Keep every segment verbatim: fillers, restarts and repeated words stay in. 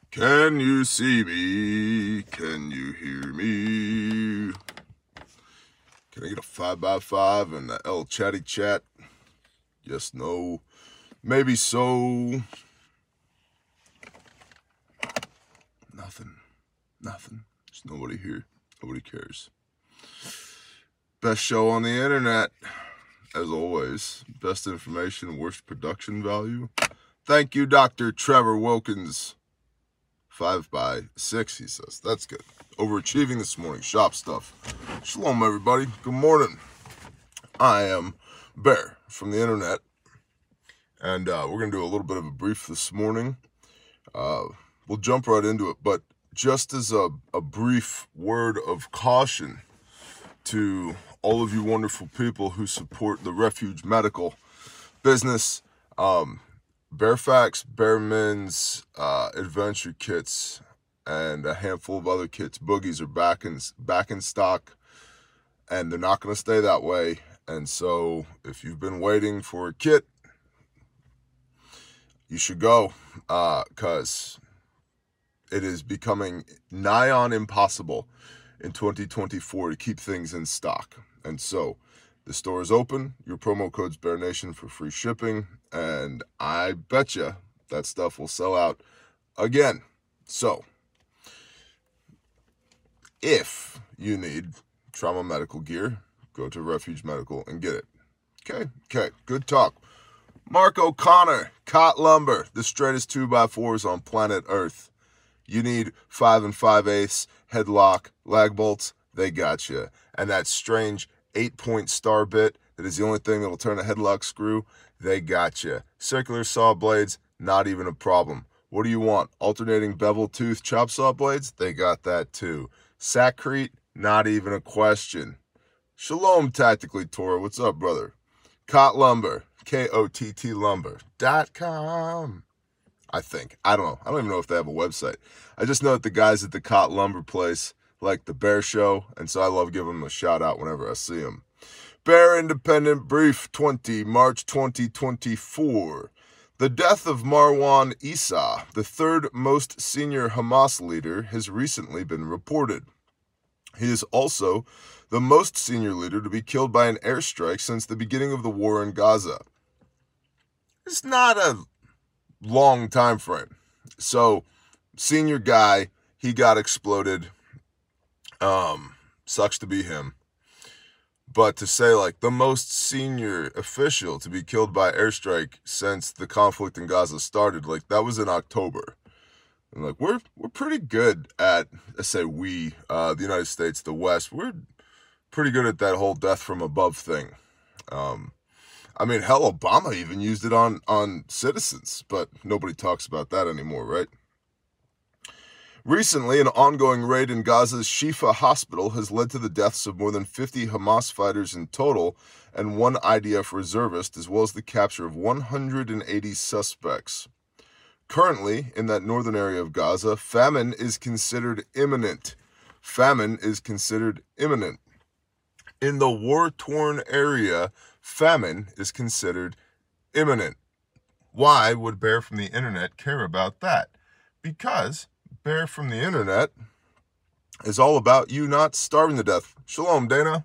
Can you see me? Can you hear me? Can I get a five by five and the L chatty chat? Yes, no, maybe so. Nothing. Nothing. There's nobody here. Nobody cares. Best show on the internet. As always, best information, worst production value. Thank you, Doctor Trevor Wilkins. Five by six, he says. That's good. Overachieving this morning. Shop stuff. Shalom, everybody. Good morning. I am Bear from the internet. And uh, we're going to do a little bit of a brief this morning. Uh, we'll jump right into it. But just as a, a brief word of caution to all of you wonderful people who support the Refuge Medical business, um, Bearfax, Bearman's, uh, Adventure Kits, and a handful of other kits, Boogies, are back in, back in stock, and they're not going to stay that way. And so if you've been waiting for a kit, you should go, because uh, it is becoming nigh on impossible in twenty twenty-four to keep things in stock. And so the store is open. Your promo code's Bear Nation for free shipping. And I betcha that stuff will sell out again. So if you need trauma medical gear, go to Refuge Medical and get it. Okay, okay, good talk. Mark O'Connor, Cot Lumber, the straightest two by fours on planet Earth. You need five and five eighths, headlock, lag bolts, they got you. And that strange eight-point star bit that is the only thing that will turn a headlock screw, they got you. Circular saw blades, not even a problem. What do you want? Alternating bevel tooth chop saw blades? They got that too. Saccrete, not even a question. Shalom, Tactically Torah. What's up, brother? Cot Lumber, K O T T lumber dot com. I think. I don't know. I don't even know if they have a website. I just know that the guys at the Cot Lumber place like the Bear Show, and so I love giving them a shout out whenever I see them. Bear Independent Brief twenty, March twenty twenty-four. The death of Marwan Issa, the third most senior Hamas leader, has recently been reported. He is also the most senior leader to be killed by an airstrike since the beginning of the war in Gaza. It's not a long time frame. So, senior guy, he got exploded. Um, sucks to be him. But to say, like, the most senior official to be killed by airstrike since the conflict in Gaza started, like, that was in October. And, like, we're we're pretty good at, I say we, uh, the United States, the West, we're pretty good at that whole death from above thing. Um, I mean, hell, Obama even used it on, on citizens, but nobody talks about that anymore, right? Recently, an ongoing raid in Gaza's Shifa hospital has led to the deaths of more than fifty Hamas fighters in total and one I D F reservist, as well as the capture of one hundred eighty suspects. Currently, in that northern area of Gaza, famine is considered imminent. Famine is considered imminent. In the war-torn area, famine is considered imminent. Why would Bear from the internet care about that? Because Bear from the internet is all about you not starving to death. Shalom, Dana.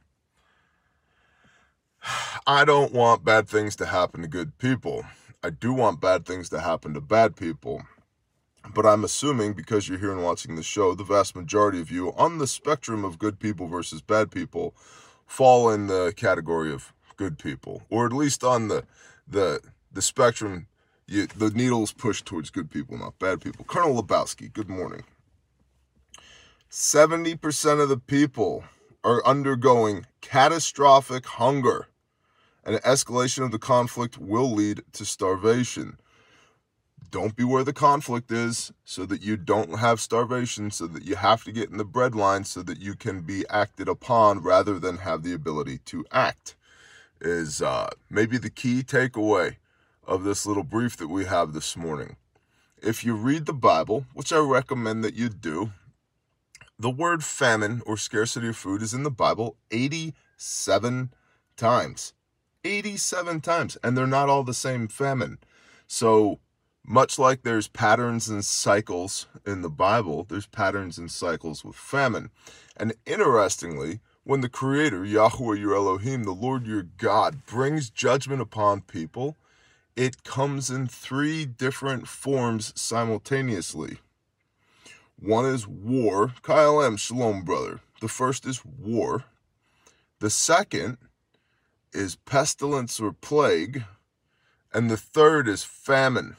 I don't want bad things to happen to good people. I do want bad things to happen to bad people. But I'm assuming, because you're here and watching the show, the vast majority of you on the spectrum of good people versus bad people fall in the category of good people. Or at least on the the the spectrum, you, the needle's pushed towards good people, not bad people. Colonel Lebowski, good morning. seventy percent of the people are undergoing catastrophic hunger. An escalation of the conflict will lead to starvation. Don't be where the conflict is so that you don't have starvation, so that you have to get in the bread line so that you can be acted upon rather than have the ability to act, is uh, maybe the key takeaway of this little brief that we have this morning. If you read the Bible, which I recommend that you do, the word famine or scarcity of food is in the Bible eighty-seven times. eighty-seven times, and they're not all the same famine. So Much like there's patterns and cycles in the Bible, there's patterns and cycles with famine. And interestingly, when the Creator, Yahweh your Elohim, the Lord your God, brings judgment upon people, it comes in three different forms simultaneously. One is war. Kyle M. Shalom, brother. The first is war. The second is pestilence or plague. And the third is famine.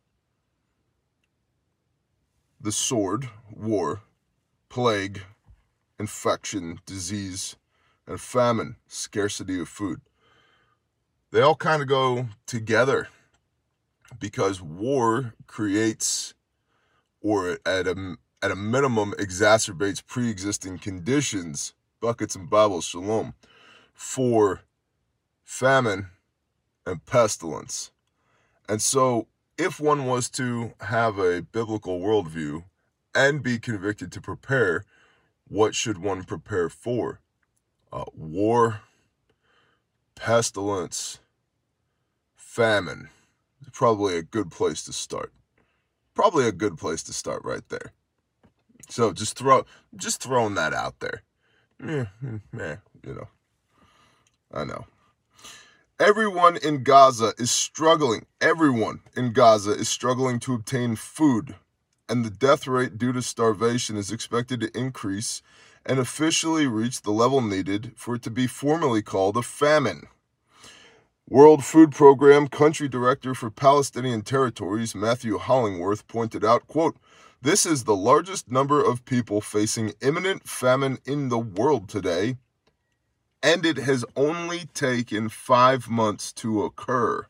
The sword, war, plague, infection, disease, and famine, scarcity of food. They all kind of go together because war creates, or at a, at a minimum exacerbates pre-existing conditions, buckets and Bible shalom, for famine and pestilence. And so if one was to have a biblical worldview and be convicted to prepare, what should one prepare for? Uh, war, pestilence, famine. Probably a good place to start. Probably a good place to start right there. So just throw, just throwing that out there. Yeah, yeah, you know, I know. Everyone in Gaza is struggling. Everyone in Gaza is struggling to obtain food, and the death rate due to starvation is expected to increase and officially reach the level needed for it to be formally called a famine. World Food Program Country Director for Palestinian Territories, Matthew Hollingworth, pointed out, quote, "This is the largest number of people facing imminent famine in the world today, and it has only taken five months to occur."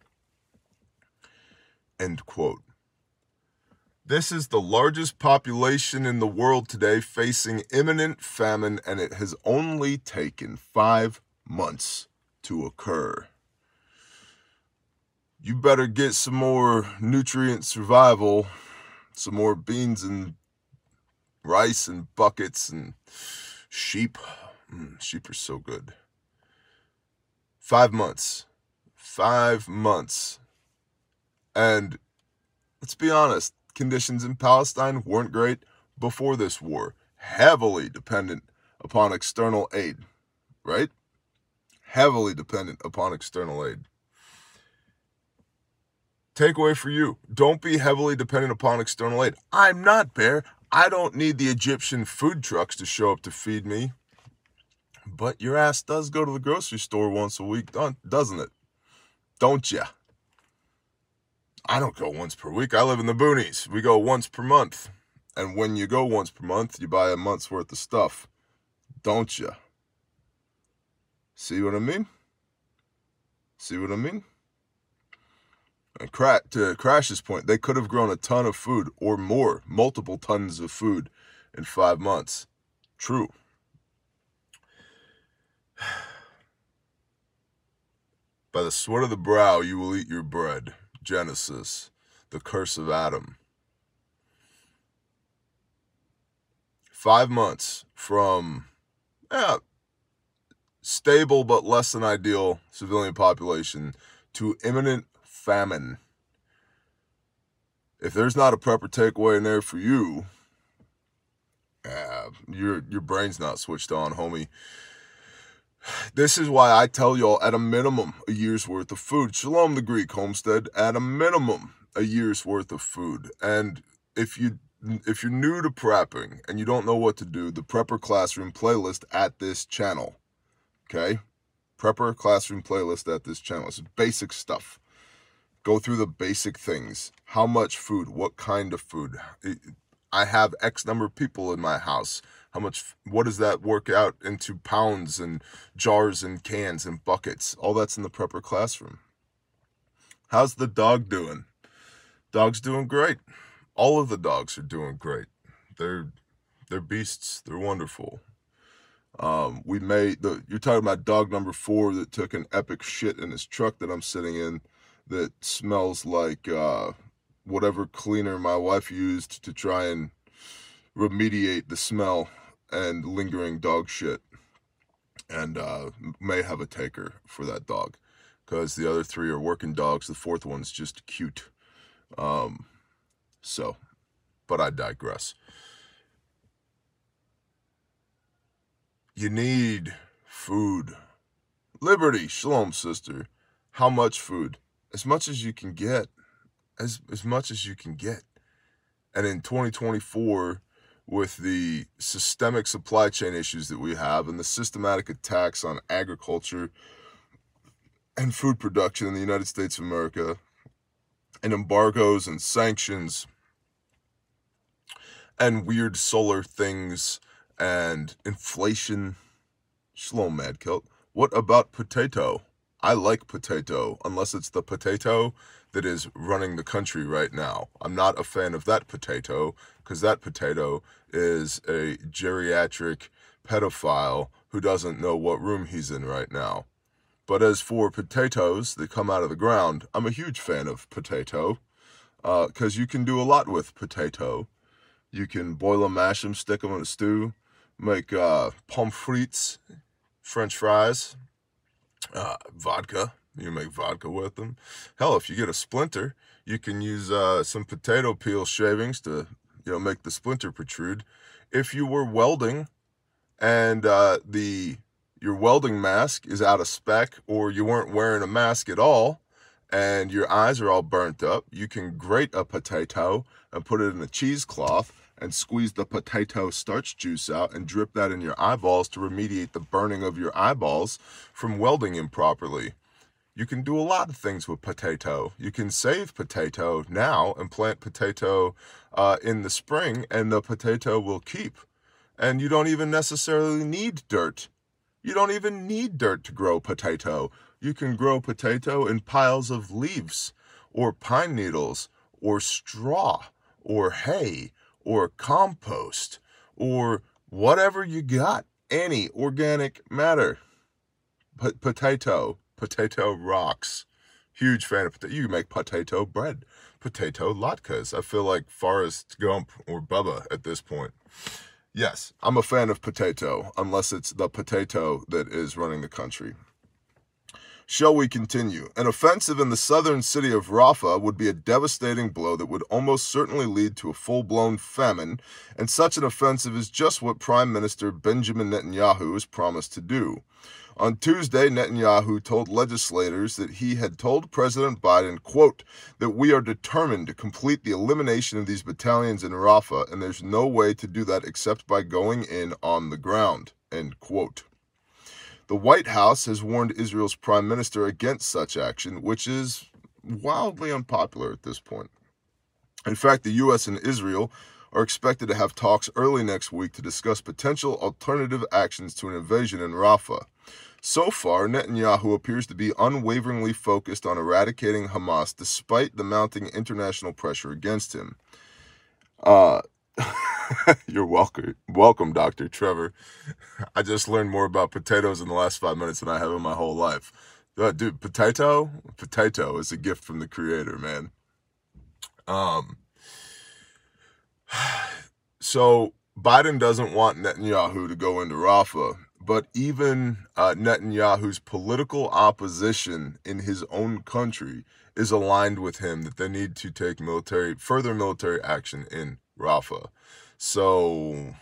End quote. This is the largest population in the world today facing imminent famine, and it has only taken five months to occur. You better get some more nutrient survival, some more beans and rice and buckets and sheep. Mm, sheep are so good. Five months. Five months. And let's be honest, conditions in Palestine weren't great before this war. Heavily dependent upon external aid, right? Heavily dependent upon external aid. Takeaway for you, don't be heavily dependent upon external aid. I'm not, Bear. I don't need the Egyptian food trucks to show up to feed me. But your ass does go to the grocery store once a week, doesn't it? Don't ya? I don't go once per week. I live in the boonies. We go once per month. And when you go once per month, you buy a month's worth of stuff. Don't ya? See what I mean? See what I mean? And cra- to Crash's point, they could have grown a ton of food or more, multiple tons of food in five months. True. By the sweat of the brow you will eat your bread. Genesis, the curse of Adam. Five months from yeah, stable but less than ideal civilian population to imminent famine. If there's not a prepper takeaway in there for you, uh, your your brain's not switched on, homie. This is why I tell y'all, at a minimum, a year's worth of food. Shalom the Greek homestead, at a minimum, a year's worth of food. And if you if you're new to prepping and you don't know what to do, the Prepper Classroom playlist at this channel, okay? Prepper Classroom playlist at this channel. It's basic stuff. Go through the basic things. How much food? What kind of food? I have X number of people in my house. How much, what does that work out into pounds and jars and cans and buckets? All that's in the Prepper Classroom. How's the dog doing? Dog's doing great. All of the dogs are doing great. They're, they're beasts. They're wonderful. Um, we made, the, you're talking about dog number four that took an epic shit in his truck that I'm sitting in that smells like uh, whatever cleaner my wife used to try and remediate the smell and lingering dog shit, and uh, may have a taker for that dog because the other three are working dogs. The fourth one's just cute. Um, so, but I digress. You need food. Liberty, shalom, sister. How much food? As much as you can get. As, as much as you can get. And in twenty twenty-four, with the systemic supply chain issues that we have and the systematic attacks on agriculture and food production in the United States of America, and embargoes and sanctions and weird solar things and inflation. Shalom, Mad Kilt. What about potato? I like potato, unless it's the potato that is running the country right now. I'm not a fan of that potato, because that potato is a geriatric pedophile who doesn't know what room he's in right now. But as for potatoes that come out of the ground, I'm a huge fan of potato, because uh, you can do a lot with potato. You can boil them, mash them, stick them in a stew, make uh, pommes frites, French fries, uh, vodka. You make vodka with them. Hell, if you get a splinter, you can use uh, some potato peel shavings to, you know, make the splinter protrude. If you were welding and uh, the your welding mask is out of spec, or you weren't wearing a mask at all, and your eyes are all burnt up, you can grate a potato and put it in a cheesecloth and squeeze the potato starch juice out and drip that in your eyeballs to remediate the burning of your eyeballs from welding improperly. You can do a lot of things with potato. You can save potato now and plant potato uh, in the spring, and the potato will keep. And you don't even necessarily need dirt. You don't even need dirt to grow potato. You can grow potato in piles of leaves, or pine needles, or straw, or hay, or compost, or whatever you got. Any organic matter. P- potato. Potato rocks. Huge fan of potato. You can make potato bread. Potato latkes. I feel like Forrest Gump or Bubba at this point. Yes, I'm a fan of potato, unless it's the potato that is running the country. Shall we continue? An offensive in the southern city of Rafah would be a devastating blow that would almost certainly lead to a full-blown famine, and such an offensive is just what Prime Minister Benjamin Netanyahu has promised to do. On Tuesday, Netanyahu told legislators that he had told President Biden, quote, that we are determined to complete the elimination of these battalions in Rafah, and there's no way to do that except by going in on the ground, end quote. The White House has warned Israel's prime minister against such action, which is wildly unpopular at this point. In fact, the U S and Israel are expected to have talks early next week to discuss potential alternative actions to an invasion in Rafah. So far, Netanyahu appears to be unwaveringly focused on eradicating Hamas despite the mounting international pressure against him. Uh, you're welcome, welcome, Doctor Trevor. I just learned more about potatoes in the last five minutes than I have in my whole life. Uh, dude, potato? Potato is a gift from the Creator, man. Um... So Biden doesn't want Netanyahu to go into Rafah, but even uh, Netanyahu's political opposition in his own country is aligned with him that they need to take military, further military action in Rafah. So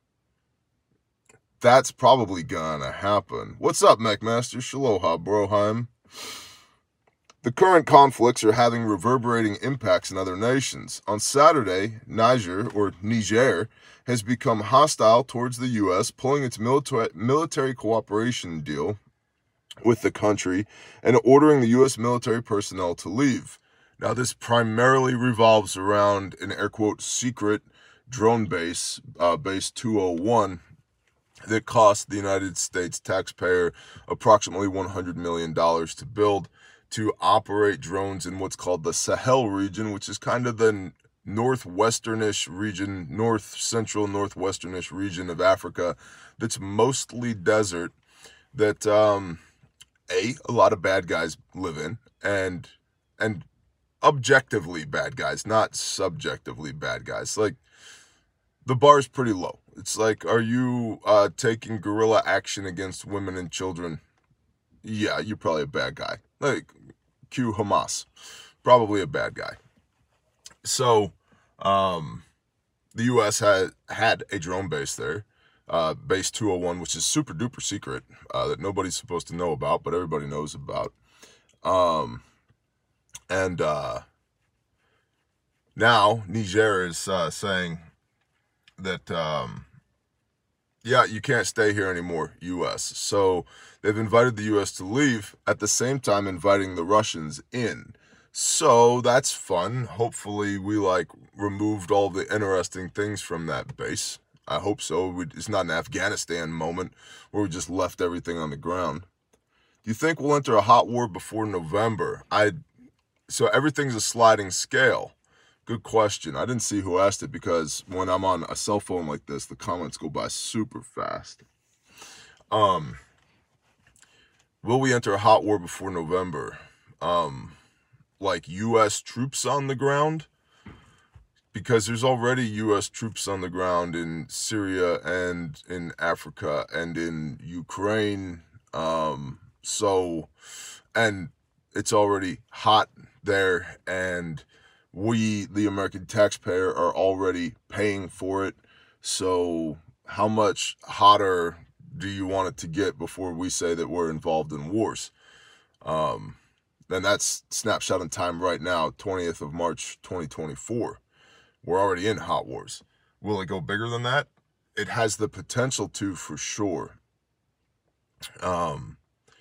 that's probably gonna happen. What's up, McMaster? Shaloha, Broheim. The current conflicts are having reverberating impacts in other nations. On Saturday, Niger, or Niger, has become hostile towards the U S, pulling its military, military cooperation deal with the country and ordering the U S military personnel to leave. Now, this primarily revolves around an air quote secret drone base, uh, base two oh one, that cost the United States taxpayer approximately one hundred million dollars to build, to operate drones in what's called the Sahel region, which is kind of the northwesternish region, north central northwesternish region of Africa that's mostly desert, that um, a a lot of bad guys live in, and and objectively bad guys, not subjectively bad guys. Like, the bar's pretty low. It's like, are you uh, taking guerrilla action against women and children? Yeah, you're probably a bad guy. Like, cue Hamas. Probably a bad guy. So, um, the U S had had a drone base there, uh, base two oh one, which is super duper secret, uh, that nobody's supposed to know about, but everybody knows about. Um, and uh, now Niger is uh, saying that, um, yeah, you can't stay here anymore, U S. So they've invited the U S to leave, at the same time inviting the Russians in. So that's fun. Hopefully we like removed all the interesting things from that base. I hope so. We, it's not an Afghanistan moment where we just left everything on the ground. Do you think we'll enter a hot war before November? I so everything's a sliding scale. Good question. I didn't see who asked it because when I'm on a cell phone like this, the comments go by super fast. Um, will we enter a hot war before November? Um, like U S troops on the ground? Because there's already U S troops on the ground in Syria and in Africa and in Ukraine. Um, so, and it's already hot there, and we, the American taxpayer, are already paying for it. So how much hotter do you want it to get before we say that we're involved in wars? Um, and that's snapshot in time right now, twentieth of March, twenty twenty-four. We're already in hot wars. Will it go bigger than that? It has the potential to, for sure. Um,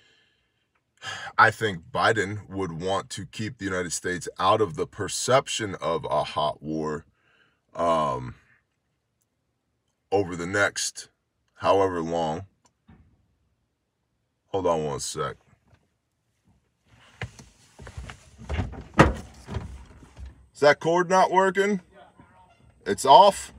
I think Biden would want to keep the United States out of the perception of a hot war um, over the next however long. Hold on one sec. Is that cord not working? It's off?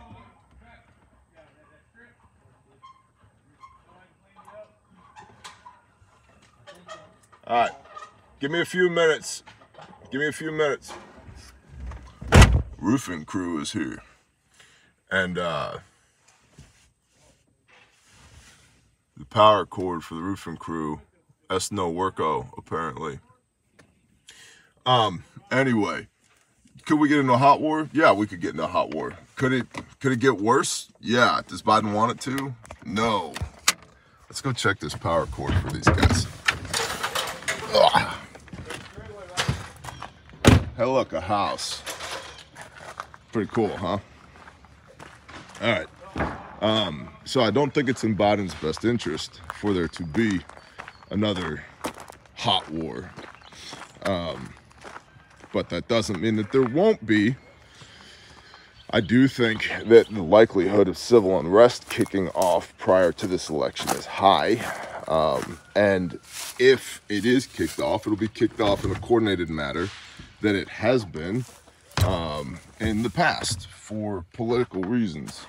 All right. Give me a few minutes. Give me a few minutes. Roofing crew is here. And uh, the power cord for the roofing crew, that's no worko, apparently. Um, anyway, could we get into a hot war? Yeah, we could get into a hot war. Could it could it get worse? Yeah. Does Biden want it to? No. Let's go check this power cord for these guys. Ugh. Hey, look, a house. Pretty cool, huh? All right. Um, so I don't think it's in Biden's best interest for there to be another hot war. Um, but that doesn't mean that there won't be. I do think that the likelihood of civil unrest kicking off prior to this election is high. Um, and if it is kicked off, it'll be kicked off in a coordinated manner that it has been um, in the past for political reasons.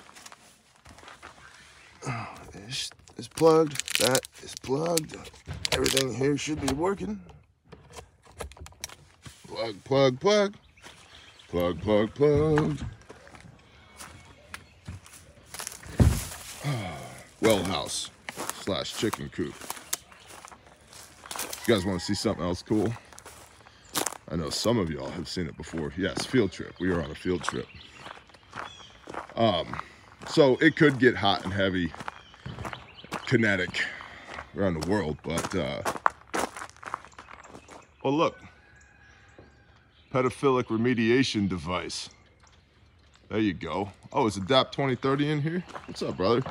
This is plugged. That is plugged. Everything here should be working. Plug, plug, plug. Plug, plug, plug. Well house slash chicken coop. You guys want to see something else cool? I know some of y'all have seen it before. Yes, field trip. We are on a field trip. Um, so it could get hot and heavy, kinetic around the world, but uh, oh look, pedophilic remediation device. There you go. Oh, is Adapt twenty thirty in here? What's up, brother?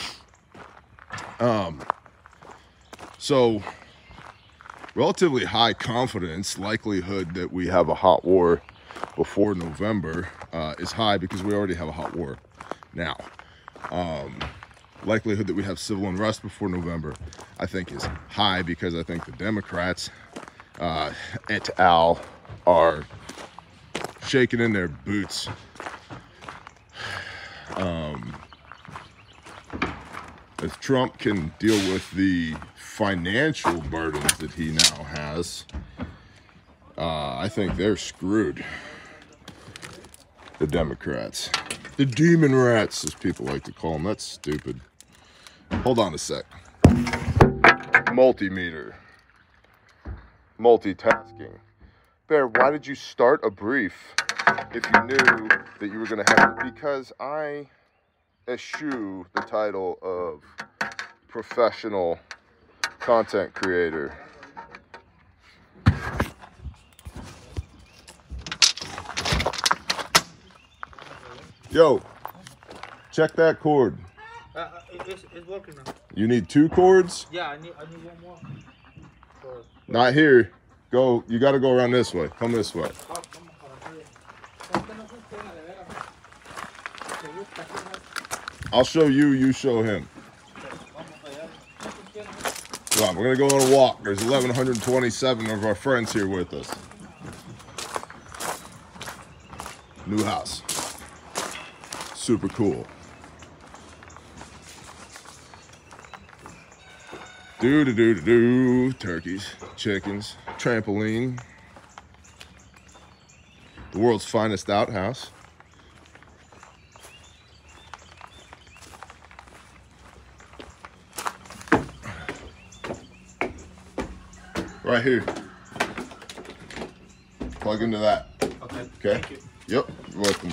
Um, so relatively high confidence likelihood that we have a hot war before November uh, is high because we already have a hot war now. Um, likelihood that we have civil unrest before November, I think, is high because I think the Democrats uh, et al. Are shaking in their boots. Um, if Trump can deal with the financial burdens that he now has, uh, I think they're screwed. The Democrats. The demon rats, as people like to call them. That's stupid. Hold on a sec. Multimeter. Multitasking. Bear, why did you start a brief if you knew that you were going to have, because I eschew the title of professional content creator. Yo, check that cord. Uh, uh, it's, it's working now. You need two cords? Yeah, I need, I need one more. For, for Not here. Go, you got to go around this way. Come this way. I'll show you, you show him. Come on, we're going to go on a walk. There's eleven twenty-seven of our friends here with us. New house. Super cool. Do do do do do. Turkeys, chickens, trampoline. The world's finest outhouse. Right here. Plug into that. Okay. Okay? Thank you. Yep, you're welcome.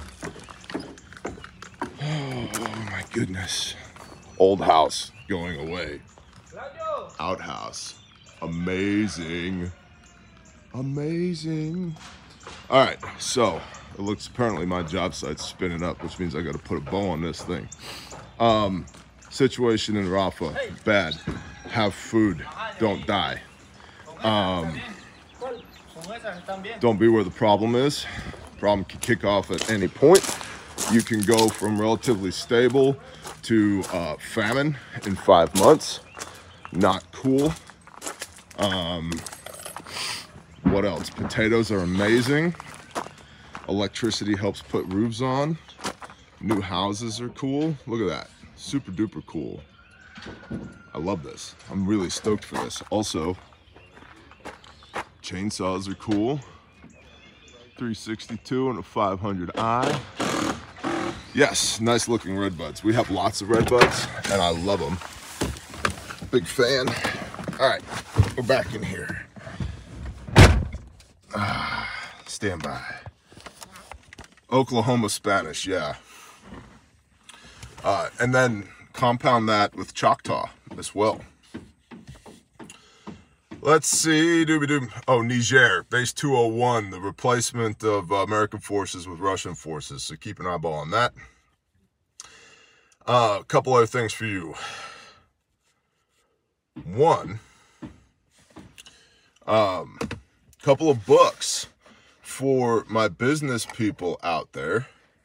Oh my goodness. Old house going away. Outhouse. Amazing. Amazing. All right, so it looks, apparently my job site's spinning up, which means I got to put a bow on this thing. Um, situation in Rafa, bad. Have food, don't die. Um, don't be where the problem is. Problem can kick off at any point. You can go from relatively stable to uh, famine in five months. Not cool. Um, what else? Potatoes are amazing. Electricity helps put roofs on. New houses are cool. Look at that. Super duper cool. I love this. I'm really stoked for this. Also, chainsaws are cool. three sixty-two and a five hundred i. Yes, nice looking red buds. We have lots of red buds and I love them. Big fan. All right, we're back in here. Ah, stand by. Oklahoma Spanish, yeah. Uh, and then compound that with Choctaw as well. Let's see, doobie-doo. Oh, Niger, base two oh one, the replacement of uh, American forces with Russian forces. So keep an eyeball on that. Uh, a couple other things for you. One, um, couple of books for my business people out there.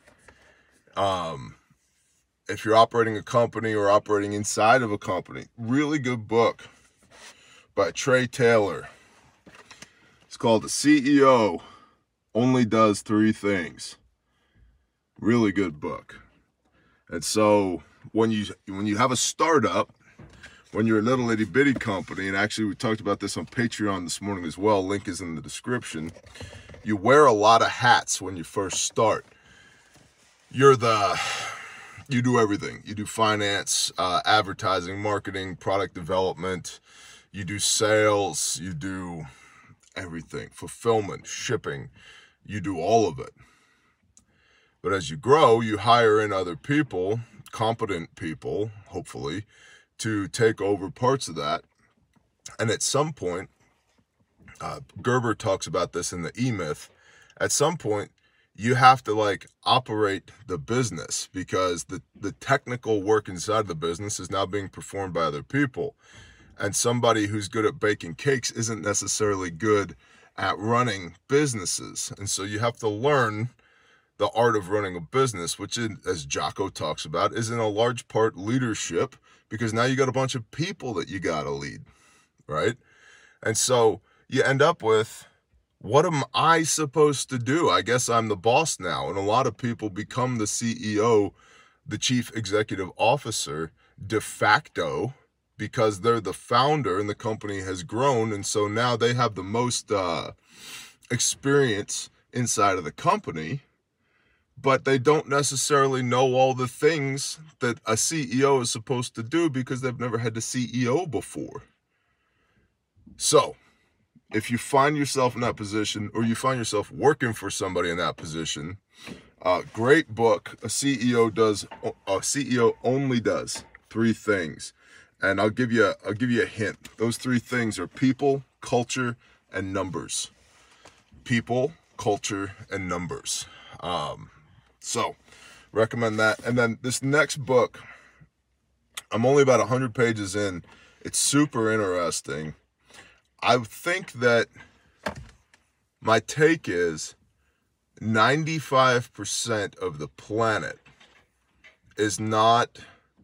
Um, if you're operating a company or operating inside of a company, really good book by Trey Taylor. It's called The C E O Only Does Three Things. Really good book. And so when you when you have a startup, when you're a little itty bitty company, and actually we talked about this on Patreon this morning as well, link is in the description, you wear a lot of hats when you first start. You're the, you do everything. You do finance, uh, advertising, marketing, product development, you do sales, you do everything, fulfillment, shipping, you do all of it. But as you grow, you hire in other people, competent people, hopefully, to take over parts of that. And at some point, uh, Gerber talks about this in the E-Myth, at some point, you have to like operate the business because the, the technical work inside the business is now being performed by other people. And somebody who's good at baking cakes isn't necessarily good at running businesses. And so you have to learn the art of running a business, which, in, as Jocko talks about, is in a large part leadership, because now you got a bunch of people that you got to lead, right? And so you end up with, what am I supposed to do? I guess I'm the boss now. And a lot of people become the C E O, the chief executive officer, de facto, because they're the founder and the company has grown. And so now they have the most uh, experience inside of the company, but they don't necessarily know all the things that a C E O is supposed to do because they've never had the C E O before. So if you find yourself in that position, or you find yourself working for somebody in that position, uh, great book. A C E O does, a C E O only does three things. And I'll give you a, I'll give you a hint. Those three things are people, culture, and numbers. People, culture, and numbers. Um, so recommend that. And then this next book, I'm only about one hundred pages in. It's super interesting. I think that my take is ninety-five percent of the planet is not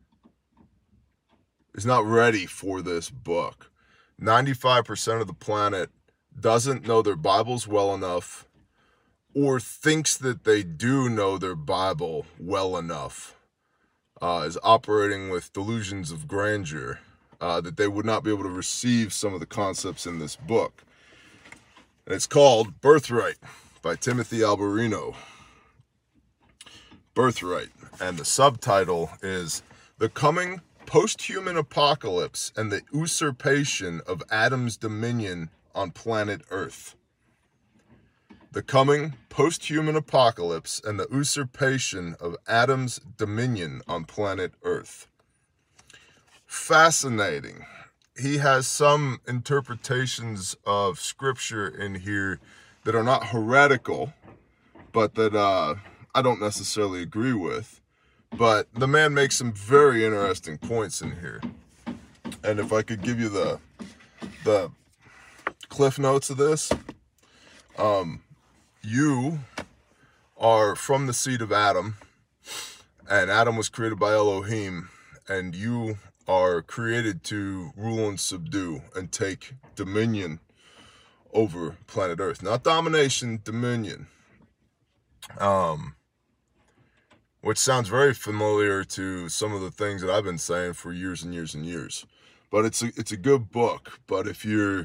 is not ready for this book. ninety-five percent of the planet doesn't know their Bibles well enough, or thinks that they do know their Bible well enough, uh, is operating with delusions of grandeur, uh, that they would not be able to receive some of the concepts in this book. And it's called Birthright by Timothy Alberino. Birthright. And the subtitle is The Coming Post-Human Apocalypse and the Usurpation of Adam's Dominion on Planet Earth. The Coming Post-Human Apocalypse and the Usurpation of Adam's Dominion on Planet Earth. Fascinating. He has some interpretations of scripture in here that are not heretical, but that uh, I don't necessarily agree with. But the man makes some very interesting points in here. And if I could give you the the cliff notes of this, um, you are from the seed of Adam, and Adam was created by Elohim, and you are created to rule and subdue and take dominion over planet Earth. Not domination, dominion. Um, which sounds very familiar to some of the things that I've been saying for years and years and years. But it's a, it's a good book. But if you're,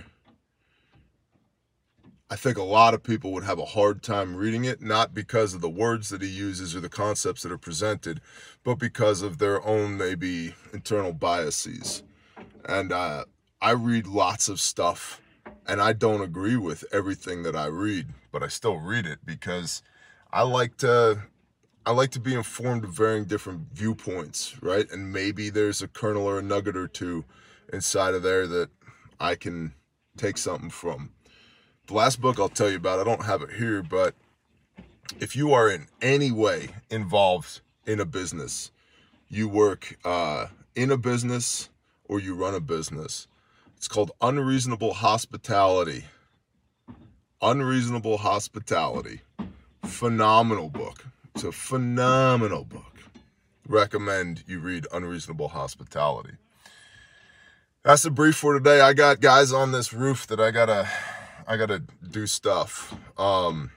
I think a lot of people would have a hard time reading it, not because of the words that he uses or the concepts that are presented, but because of their own maybe internal biases. And uh, I read lots of stuff, and I don't agree with everything that I read, but I still read it because I like to, I like to be informed of varying different viewpoints, right? And maybe there's a kernel or a nugget or two inside of there that I can take something from. The last book I'll tell you about, I don't have it here, but if you are in any way involved in a business, you work uh, in a business or you run a business, it's called Unreasonable Hospitality. Unreasonable Hospitality. Phenomenal book. It's a phenomenal book. Recommend you read Unreasonable Hospitality. That's the brief for today. I got guys on this roof that I gotta I gotta do stuff. Um,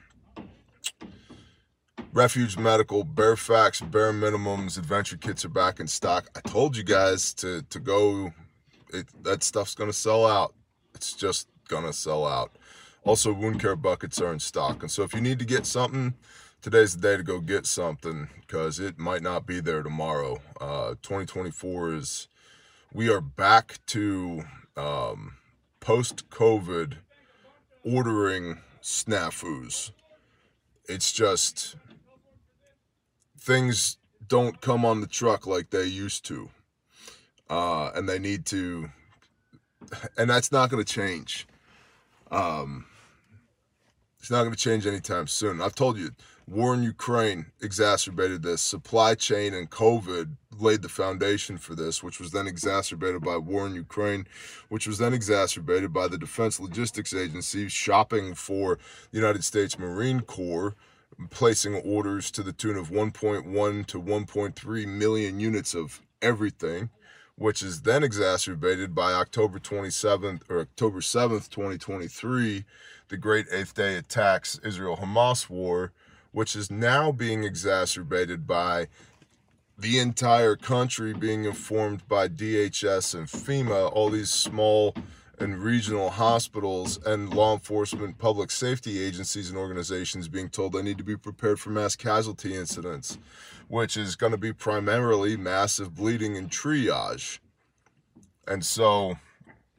Refuge Medical, bare facts, bare minimums, adventure kits are back in stock. I told you guys to, to go, it, that stuff's gonna sell out. It's just gonna sell out. Also, wound care buckets are in stock. And so if you need to get something, today's the day to go get something, because it might not be there tomorrow. Uh, twenty twenty-four is, we are back to um, post-COVID ordering snafus. It's just, things don't come on the truck like they used to. Uh, and they need to, and that's not going to change. Um, it's not going to change anytime soon. I've told you, war in Ukraine exacerbated this. Supply chain and COVID laid the foundation for this, which was then exacerbated by war in Ukraine, which was then exacerbated by the Defense Logistics Agency shopping for the United States Marine Corps, placing orders to the tune of one point one to one point three million units of everything, which is then exacerbated by October twenty-seventh or October seventh, twenty twenty-three, the Great Eighth Day Attacks, Israel-Hamas war, which is now being exacerbated by the entire country being informed by D H S and FEMA, all these small and regional hospitals and law enforcement, public safety agencies and organizations being told they need to be prepared for mass casualty incidents, which is going to be primarily massive bleeding and triage. And so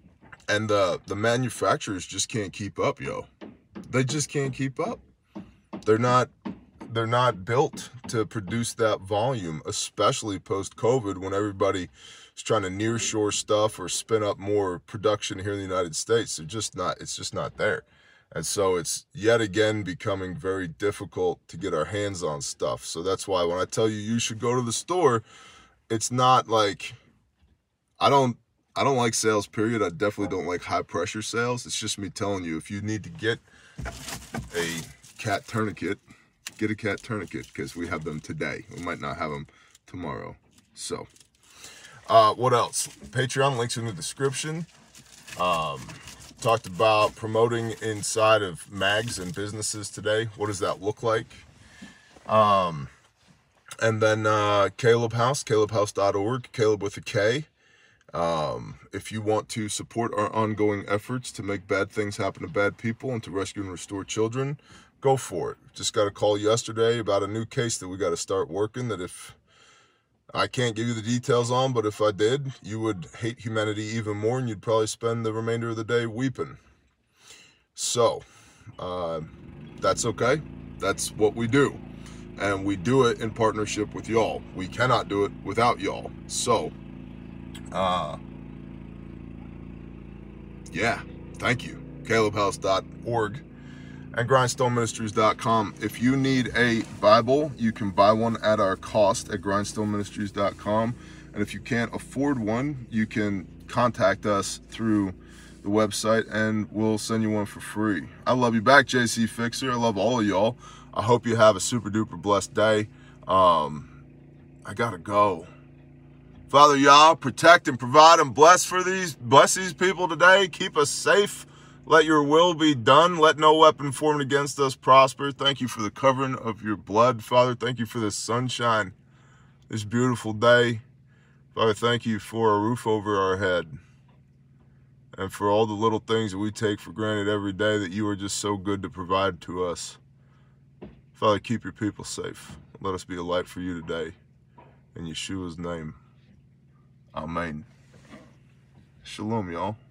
And the, the manufacturers just can't keep up, yo. They just can't keep up. They're not, they're not built to produce that volume, especially post-COVID when everybody is trying to nearshore stuff or spin up more production here in the United States. They're just not, it's just not there. And so it's yet again becoming very difficult to get our hands on stuff. So that's why when I tell you you should go to the store, it's not like, I don't, I don't like sales, period. I definitely don't like high pressure sales. It's just me telling you, if you need to get a cat tourniquet, get a cat tourniquet, because we have them today. We might not have them tomorrow. So, uh, what else? Patreon, links in the description. Um, talked about promoting inside of mags and businesses today. What does that look like? Um, and then uh, Caleb House, caleb house dot org, Caleb with a K. Um, if you want to support our ongoing efforts to make bad things happen to bad people and to rescue and restore children, go for it. Just got a call yesterday about a new case that we got to start working, that if I can't give you the details on, but if I did, you would hate humanity even more and you'd probably spend the remainder of the day weeping. So, uh, that's okay. That's what we do. And we do it in partnership with y'all. We cannot do it without y'all. So, Uh, yeah, thank you. caleb house dot org and grindstone ministries dot com. If you need a Bible, you can buy one at our cost at grindstone ministries dot com. And if you can't afford one, you can contact us through the website and we'll send you one for free. I love you back, J C Fixer. I love all of y'all. I hope you have a super duper blessed day. Um, I gotta go. Father Yah, protect and provide and bless for these, bless these people today. Keep us safe. Let your will be done. Let no weapon formed against us prosper. Thank you for the covering of your blood, Father. Thank you for this sunshine, this beautiful day. Father, thank you for a roof over our head and for all the little things that we take for granted every day that you are just so good to provide to us. Father, keep your people safe. Let us be a light for you today. In Yeshua's name. Amen. Shalom, y'all.